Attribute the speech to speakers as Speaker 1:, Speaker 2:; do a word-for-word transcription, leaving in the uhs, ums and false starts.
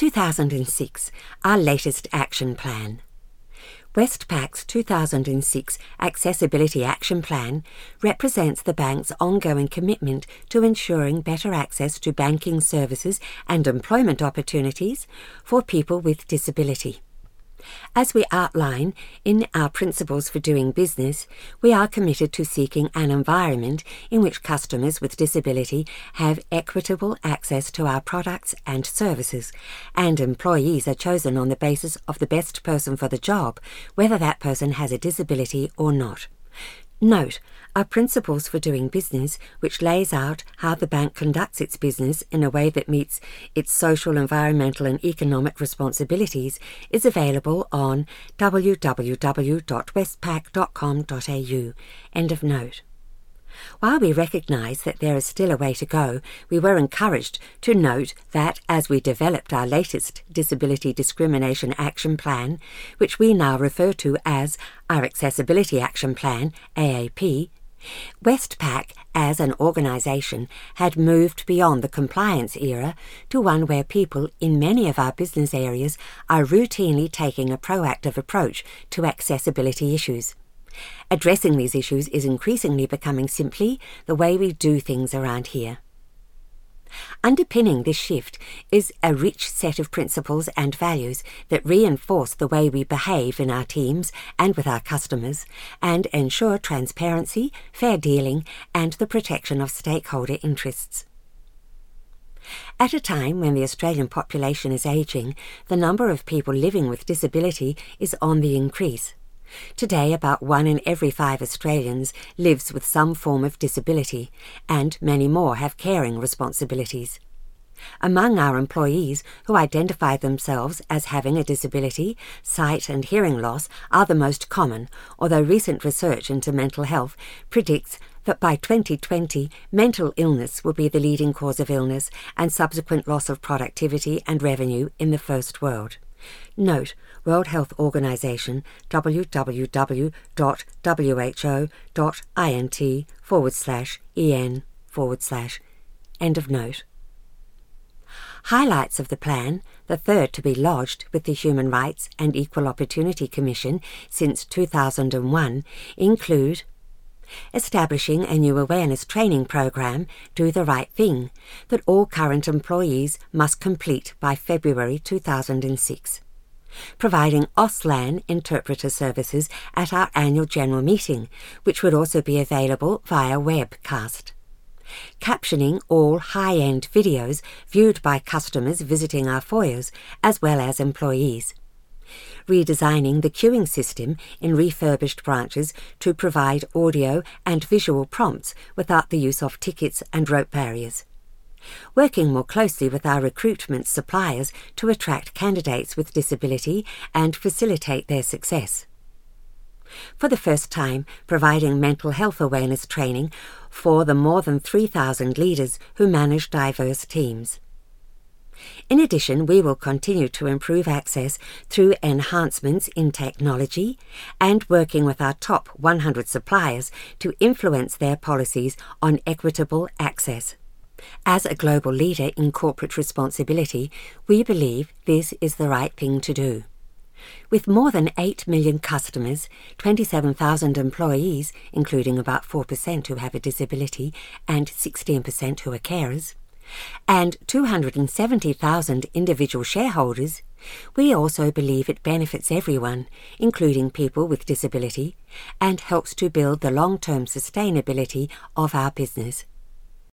Speaker 1: two thousand six, our latest action plan. Westpac's two thousand six Accessibility Action Plan represents the bank's ongoing commitment to ensuring better access to banking services and employment opportunities for people with disability. As we outline in our Principles for Doing Business, we are committed to seeking an environment in which customers with disability have equitable access to our products and services, and employees are chosen on the basis of the best person for the job, whether that person has a disability or not. Note, our Principles for Doing Business, which lays out how the bank conducts its business in a way that meets its social, environmental and economic responsibilities, is available on w w w dot westpac dot com dot a u. End of note. While we recognise that there is still a way to go, we were encouraged to note that as we developed our latest Disability Discrimination Action Plan, which we now refer to as our Accessibility Action Plan, A A P, Westpac, as an organisation, had moved beyond the compliance era to one where people in many of our business areas are routinely taking a proactive approach to accessibility issues. Addressing these issues is increasingly becoming simply the way we do things around here. Underpinning this shift is a rich set of principles and values that reinforce the way we behave in our teams and with our customers, and ensure transparency, fair dealing, and the protection of stakeholder interests. At a time when the Australian population is ageing, the number of people living with disability is on the increase. Today, about one in every five Australians lives with some form of disability, and many more have caring responsibilities. Among our employees who identify themselves as having a disability, sight and hearing loss are the most common, although recent research into mental health predicts that by twenty twenty, mental illness will be the leading cause of illness and subsequent loss of productivity and revenue in the first world. Note, World Health Organization, www.who.int forward slash en forward slash. End of note. Highlights of the plan, the third to be lodged with the Human Rights and Equal Opportunity Commission since two thousand one, include establishing a new awareness training program, Do the Right Thing, that all current employees must complete by February two thousand six. Providing Auslan interpreter services at our annual general meeting, which would also be available via webcast. Captioning all high-end videos viewed by customers visiting our foyers, as well as employees. Redesigning the queuing system in refurbished branches to provide audio and visual prompts without the use of tickets and rope barriers. Working more closely with our recruitment suppliers to attract candidates with disability and facilitate their success. For the first time, providing mental health awareness training for the more than three thousand leaders who manage diverse teams. In addition, we will continue to improve access through enhancements in technology and working with our top one hundred suppliers to influence their policies on equitable access. As a global leader in corporate responsibility, we believe this is the right thing to do. With more than eight million customers, twenty-seven thousand employees, including about four percent who have a disability and sixteen percent who are carers, and two hundred seventy thousand individual shareholders, we also believe it benefits everyone, including people with disability, and helps to build the long-term sustainability of our business.